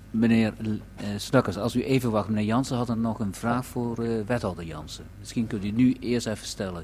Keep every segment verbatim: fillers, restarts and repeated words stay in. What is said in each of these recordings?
Meneer uh, Snukkers, als u even wacht. Meneer Jansen had er nog een vraag voor uh, wethouder Jansen. Misschien kunt u nu eerst even stellen.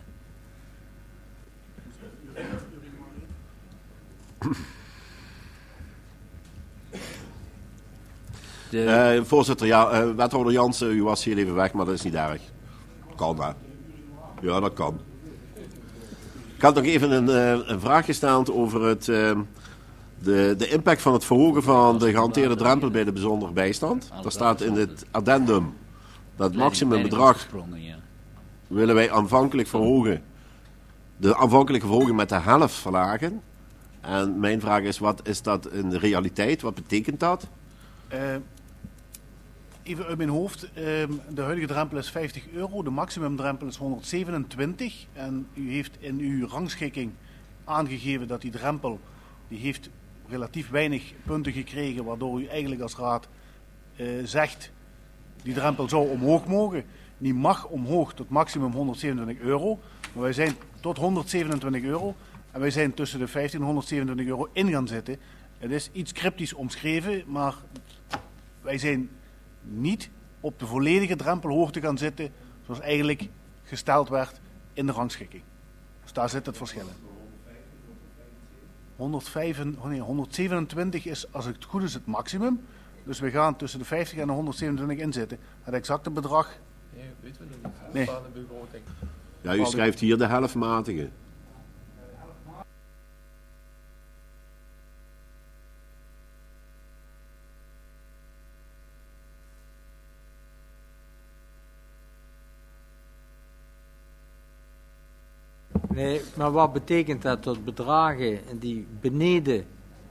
De... Uh, voorzitter, ja, uh, wethouder Jansen, u was heel even weg, maar dat is niet erg. Kan, hè? Ja, dat kan. Ik had nog even een, uh, een vraag gesteld over het, uh, de, de impact van het verhogen van de gehanteerde drempel bij de bijzondere bijstand. Daar staat in het addendum dat het maximumbedrag willen wij aanvankelijk verhogen. De aanvankelijke verhoging met de helft verlagen. En mijn vraag is, wat is dat in de realiteit? Wat betekent dat? Uh, even uit mijn hoofd. Uh, de huidige drempel is vijftig euro. De maximumdrempel is honderdzevenentwintig. En u heeft in uw rangschikking aangegeven dat die drempel, die heeft relatief weinig punten gekregen, waardoor u eigenlijk als raad uh, zegt, die drempel zou omhoog mogen. Die mag omhoog tot maximum honderdzevenentwintig euro. Maar wij zijn tot honderdzevenentwintig euro. En wij zijn tussen de vijftig en honderdzevenentwintig euro in gaan zitten. Het is iets cryptisch omschreven, maar wij zijn niet op de volledige drempelhoogte gaan zitten zoals eigenlijk gesteld werd in de rangschikking. Dus daar zit het verschil in. honderdvijf, nee, honderdzevenentwintig is, als het goed is, het maximum. Dus we gaan tussen de vijftig en de honderdzevenentwintig inzitten. Het exacte bedrag... Nee, weten we nog niet. Nee. Ja, u schrijft hier de helftmatige. Nee, maar wat betekent dat dat bedragen die beneden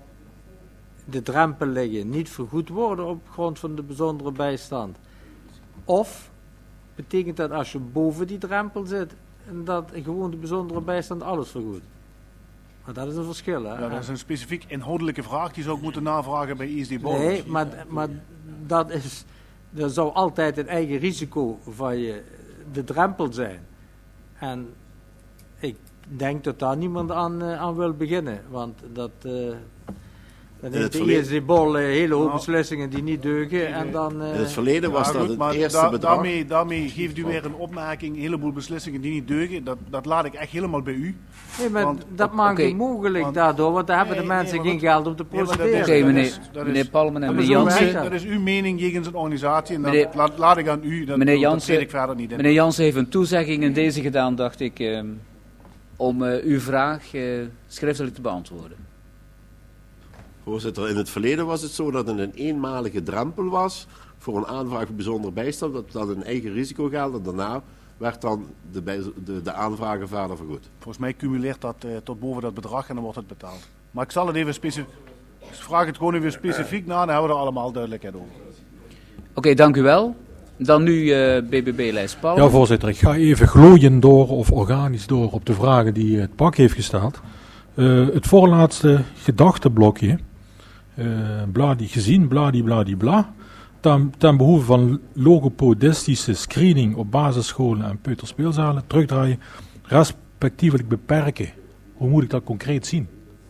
de drempel liggen niet vergoed worden op grond van de bijzondere bijstand? Of betekent dat als je boven die drempel zit, dat gewoon de bijzondere bijstand alles vergoedt? Maar dat is een verschil, hè? Ja, dat is een specifiek inhoudelijke vraag, die zou ik moeten navragen bij I S D Bouw. Nee, maar, maar dat is, dat zou altijd een eigen risico van je de drempel zijn. En ik denk dat daar niemand aan, uh, aan wil beginnen, want dat... Uh, Dan heeft de I S D-bol uh, hele hoop nou, beslissingen die niet deugen. En dan, uh, in het verleden was ja, dat goed, het eerste da bedrag. Daarmee, daarmee geeft u weer een opmerking, een heleboel beslissingen die niet deugen. Dat, dat laat ik echt helemaal bij u. Nee, maar want, dat maakt het okay. mogelijk want, daardoor, want daar nee, hebben de mensen nee, geen dat, geld om te procederen. Oké, okay, meneer, meneer Palmen en meneer Jansen. Dat is uw mening jegens een organisatie en meneer, dat laat, laat ik aan u. Dat, meneer Jansen, dat ik verder niet in. Meneer Jansen heeft een toezegging in deze gedaan, dacht ik, uh, om uh, uw vraag uh, schriftelijk te beantwoorden. Voorzitter, in het verleden was het zo dat er een eenmalige drempel was voor een aanvraag voor bijzondere bijstand, dat dat een eigen risico geldt en daarna werd dan de, bij, de, de aanvragen verder vergoed. Volgens mij cumuleert dat uh, tot boven dat bedrag en dan wordt het betaald. Maar ik zal het even specifiek, ik vraag het gewoon even specifiek na, dan hebben we er allemaal duidelijkheid over. Oké, okay, dank u wel. Dan nu uh, B B B-lijst Paul. Ja, voorzitter, ik ga even glooiend door of organisch door op de vragen die het pak heeft gesteld. Uh, het voorlaatste gedachteblokje. Uh, bladi gezien, bladi bladi bla. Ten, ten behoeve van logopedistische screening op basisscholen en peuterspeelzalen terugdraaien, respectievelijk beperken. Hoe moet ik dat concreet zien?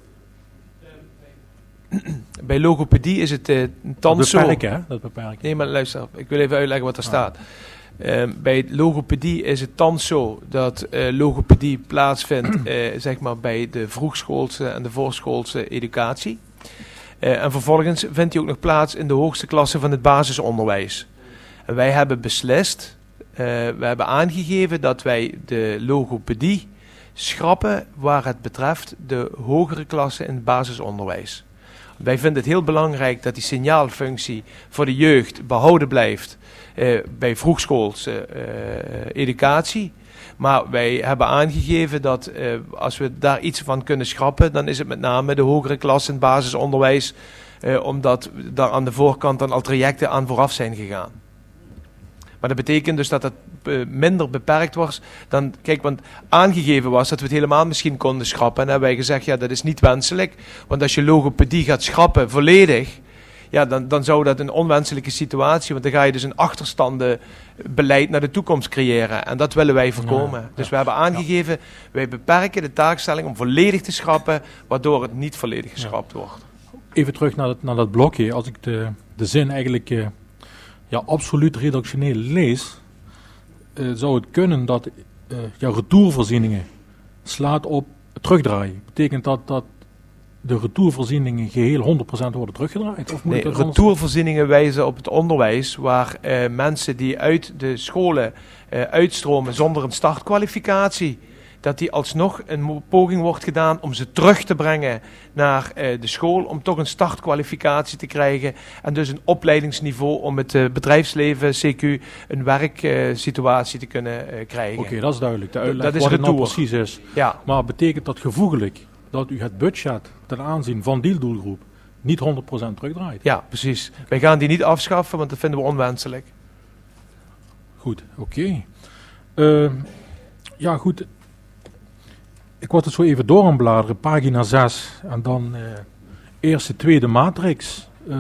Bij logopedie is het uh, thans beperken, zo. Hè? Dat beperken. Nee, maar luister, ik wil even uitleggen wat er ah. staat. Uh, bij logopedie is het thans zo dat uh, logopedie plaatsvindt uh, zeg maar bij de vroegschoolse en de voorschoolse educatie. Uh, en vervolgens vindt die ook nog plaats in de hoogste klasse van het basisonderwijs. En wij hebben beslist, uh, we hebben aangegeven dat wij de logopedie schrappen waar het betreft de hogere klasse in het basisonderwijs. Wij vinden het heel belangrijk dat die signaalfunctie voor de jeugd behouden blijft uh, bij vroegschoolse uh, educatie. Maar wij hebben aangegeven dat uh, als we daar iets van kunnen schrappen, dan is het met name de hogere klasse in het basisonderwijs, uh, omdat daar aan de voorkant dan al trajecten aan vooraf zijn gegaan. Maar dat betekent dus dat het uh, minder beperkt was dan, kijk, want aangegeven was dat we het helemaal misschien konden schrappen. En dan hebben wij gezegd, ja, dat is niet wenselijk, want als je logopedie gaat schrappen volledig, ja, dan, dan zou dat een onwenselijke situatie, want dan ga je dus een achterstandenbeleid naar de toekomst creëren. En dat willen wij voorkomen. Ja, ja. Dus we hebben aangegeven, wij beperken de taakstelling om volledig te schrappen, waardoor het niet volledig geschrapt ja. wordt. even terug naar dat, naar dat blokje. Als ik de, de zin eigenlijk uh, ja, absoluut redactioneel lees, uh, zou het kunnen dat uh, ja, retourvoorzieningen slaat op terugdraaien. Betekent dat dat de retourvoorzieningen geheel honderd procent worden teruggedraaid? Of moet Nee, het anders- retourvoorzieningen wijzen op het onderwijs waar uh, mensen die uit de scholen uh, uitstromen zonder een startkwalificatie, dat die alsnog een mo- poging wordt gedaan om ze terug te brengen naar uh, de school, om toch een startkwalificatie te krijgen en dus een opleidingsniveau om het uh, bedrijfsleven, C Q, een werksituatie uh, te kunnen uh, krijgen. Oké, okay, dat is duidelijk. De D- uitleg dat is wat het nou retour. precies is. Ja, Maar betekent dat gevoeglijk dat u het budget ten aanzien van die doelgroep niet honderd procent terugdraait? ja, precies. Wij gaan die niet afschaffen, want dat vinden we onwenselijk. Goed, oké. Okay. Uh, ja, goed. Ik word het zo even door aan bladeren, pagina zes. En dan uh, eerste, tweede matrix. Uh,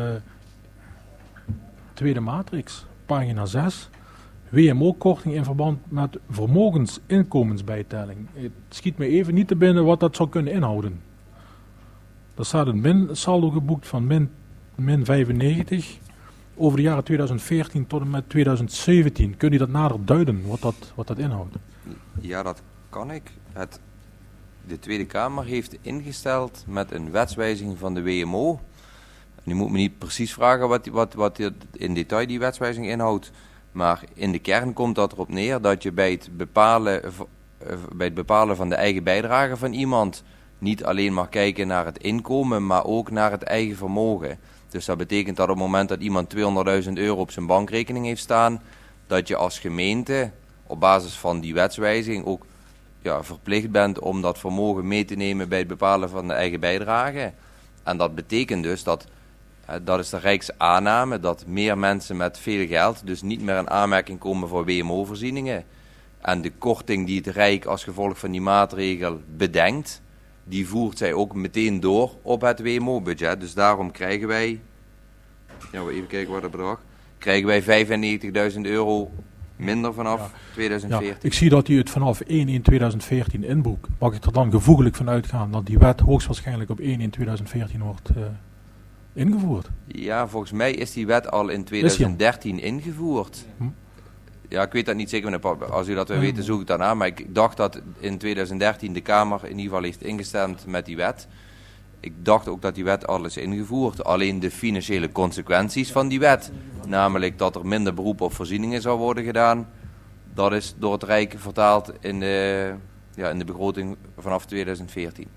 tweede matrix, pagina zes. W M O-korting in verband met vermogensinkomensbijtelling. Het schiet me even niet te binnen wat dat zou kunnen inhouden. Er staat een min saldo geboekt van min, min vijfennegentig over de jaren tweeduizend veertien tot en met tweeduizend zeventien. Kun je dat nader duiden, wat dat, wat dat inhoudt? Ja, dat kan ik. Het, de Tweede Kamer heeft ingesteld met een wetswijziging van de W M O. Nu moet me niet precies vragen wat, wat, wat in detail die wetswijziging inhoudt. Maar in de kern komt dat erop neer dat je bij het bepalen, bij het bepalen van de eigen bijdrage van iemand niet alleen mag kijken naar het inkomen, maar ook naar het eigen vermogen. Dus dat betekent dat op het moment dat iemand tweehonderdduizend euro op zijn bankrekening heeft staan, dat je als gemeente op basis van die wetswijziging ook ja, verplicht bent om dat vermogen mee te nemen bij het bepalen van de eigen bijdrage. En dat betekent dus dat, dat is de Rijksaanname, dat meer mensen met veel geld dus niet meer in aanmerking komen voor W M O-voorzieningen. En de korting die het Rijk als gevolg van die maatregel bedenkt, die voert zij ook meteen door op het W M O-budget. Dus daarom krijgen wij, ja, even kijken wat het bedrag, krijgen wij vijfennegentigduizend euro minder vanaf ja. tweeduizend veertien. Ja, ik zie dat u het vanaf één één tweeduizend veertien inboekt. Mag ik er dan gevoeglijk van uitgaan dat die wet hoogstwaarschijnlijk op één één tweeduizend veertien wordt uh, ingevoerd? Ja, volgens mij is die wet al in tweeduizend dertien ingevoerd. Hm? Ja, ik weet dat niet zeker, meneer Pap. Als u dat wil Ja. weten, zoek ik dan aan. Maar ik dacht dat in tweeduizend dertien de Kamer in ieder geval heeft ingestemd met die wet. Ik dacht ook dat die wet al is ingevoerd. Alleen de financiële consequenties van die wet, namelijk dat er minder beroep op voorzieningen zou worden gedaan, dat is door het Rijk vertaald in de, ja, in de begroting vanaf tweeduizend veertien.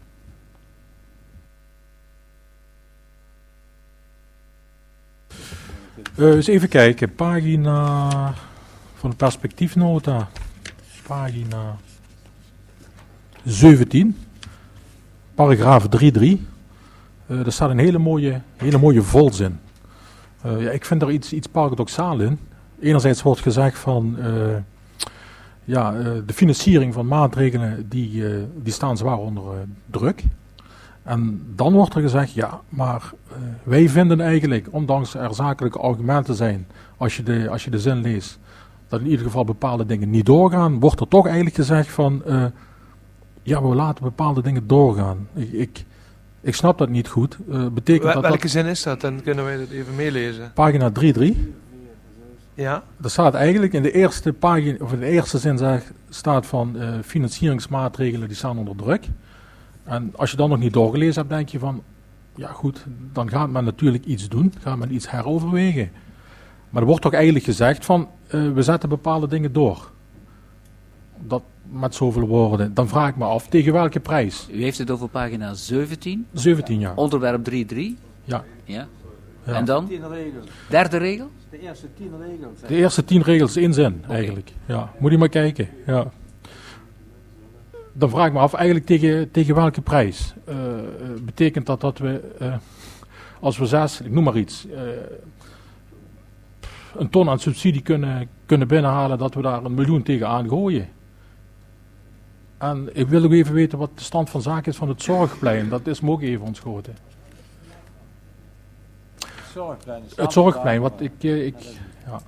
Uh, eens even kijken, pagina van de perspectiefnota, pagina zeventien, paragraaf drie punt drie. Uh, er staat een hele mooie, hele mooie volzin. Uh, ja, ik vind er iets, iets paradoxaal in. Enerzijds wordt gezegd van uh, ja, uh, de financiering van maatregelen die, uh, die staan zwaar onder uh, druk. En dan wordt er gezegd, ja, maar uh, wij vinden eigenlijk, ondanks er zakelijke argumenten zijn, als je, de, als je de zin leest, dat in ieder geval bepaalde dingen niet doorgaan, wordt er toch eigenlijk gezegd van, uh, ja, we laten bepaalde dingen doorgaan. Ik, ik, ik snap dat niet goed. Uh, betekent Wel, dat welke dat, zin is dat? Dan kunnen wij dat even meelezen. pagina drie punt drie. Ja? Er staat eigenlijk in de eerste pagina, of in de eerste zin zeg, staat van uh, financieringsmaatregelen die staan onder druk. En als je dan nog niet doorgelezen hebt, denk je van, ja goed, dan gaat men natuurlijk iets doen, gaat men iets heroverwegen. Maar er wordt toch eigenlijk gezegd van, uh, we zetten bepaalde dingen door. Dat met zoveel woorden. Dan vraag ik me af, tegen welke prijs? U heeft het over pagina zeventien, zeventien jaar. onderwerp drie punt drie. Ja. Ja. Ja. En dan? Tien regels. Derde regel? De eerste tien regels. De eerste tien regels in zin, eigenlijk. Ja. Moet je maar kijken. Ja. Dan vraag ik me af, eigenlijk tegen, tegen welke prijs? Uh, uh, betekent dat dat we, uh, als we zes, ik noem maar iets, uh, een ton aan subsidie kunnen, kunnen binnenhalen, dat we daar een miljoen tegen gooien? En ik wil ook even weten wat de stand van zaken is van het Zorgplein. Dat is me ook even ontschoten. Het Zorgplein. Het Zorgplein, wat ik... Uh, ik ja.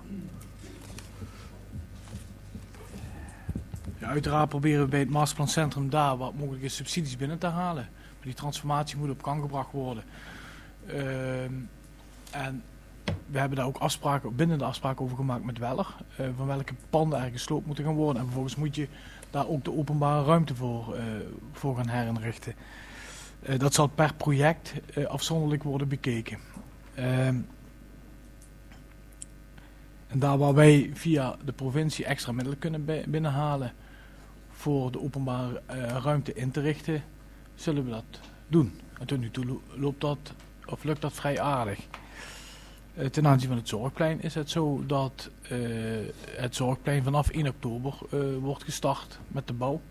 Ja, uiteraard proberen we bij het Masterplancentrum daar wat mogelijke subsidies binnen te halen. Maar die transformatie moet op gang gebracht worden. Ehm, en we hebben daar ook afspraken, binnen de afspraken over gemaakt met Weller. Uh, van welke panden er gesloopt moeten gaan worden. En vervolgens moet je daar ook de openbare ruimte voor, uh, voor gaan herinrichten. Uh, dat zal per project uh, afzonderlijk worden bekeken. Um, en daar waar wij via de provincie extra middelen kunnen binnenhalen voor de openbare uh, ruimte in te richten, zullen we dat doen. En tot nu toe loopt dat, of lukt dat vrij aardig. Uh, ten aanzien van het Zorgplein is het zo dat uh, het Zorgplein vanaf één oktober uh, wordt gestart met de bouw.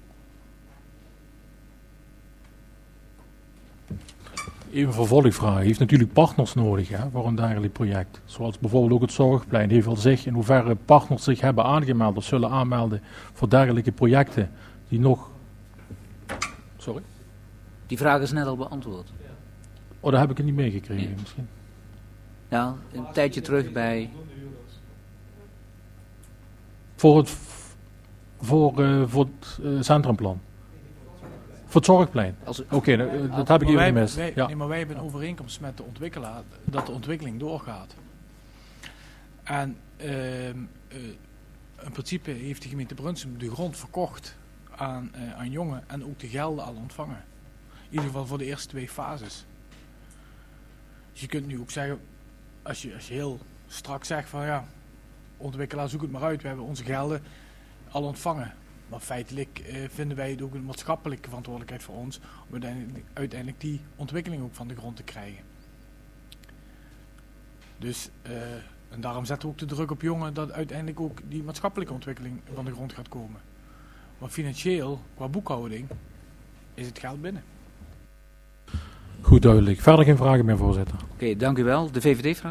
Even een vervolgvraag. Je heeft natuurlijk partners nodig hè, voor een dergelijk project. Zoals bijvoorbeeld ook het Zorgplein. Heeft al zich in hoeverre partners zich hebben aangemeld of zullen aanmelden voor dergelijke projecten die nog... Sorry? Die vraag is net al beantwoord. Oh, daar heb ik het niet meegekregen Nee. misschien. Ja, een tijdje terug bij... Voor het, voor, uh, voor het uh, centrumplan. Voor het Zorgplein. Oké, okay, uh, dat heb ik even gemist. Wij, ja. Nee, maar wij hebben een overeenkomst met de ontwikkelaar dat de ontwikkeling doorgaat. En uh, uh, in principe heeft de gemeente Brunsum de grond verkocht aan, uh, aan jongen en ook de gelden al ontvangen. In ieder geval voor de eerste twee fases. Dus je kunt nu ook zeggen, als je, als je heel strak zegt van ja, ontwikkelaar zoek het maar uit, we hebben onze gelden al ontvangen. Maar feitelijk uh, vinden wij het ook een maatschappelijke verantwoordelijkheid voor ons om uiteindelijk, uiteindelijk die ontwikkeling ook van de grond te krijgen. Dus, uh, en daarom zetten we ook de druk op jongen dat uiteindelijk ook die maatschappelijke ontwikkeling van de grond gaat komen. Maar financieel, qua boekhouding, is het geld binnen. Goed duidelijk. Verder geen vragen meer, voorzitter. Oké, okay, dank u wel. De V V D-vraag?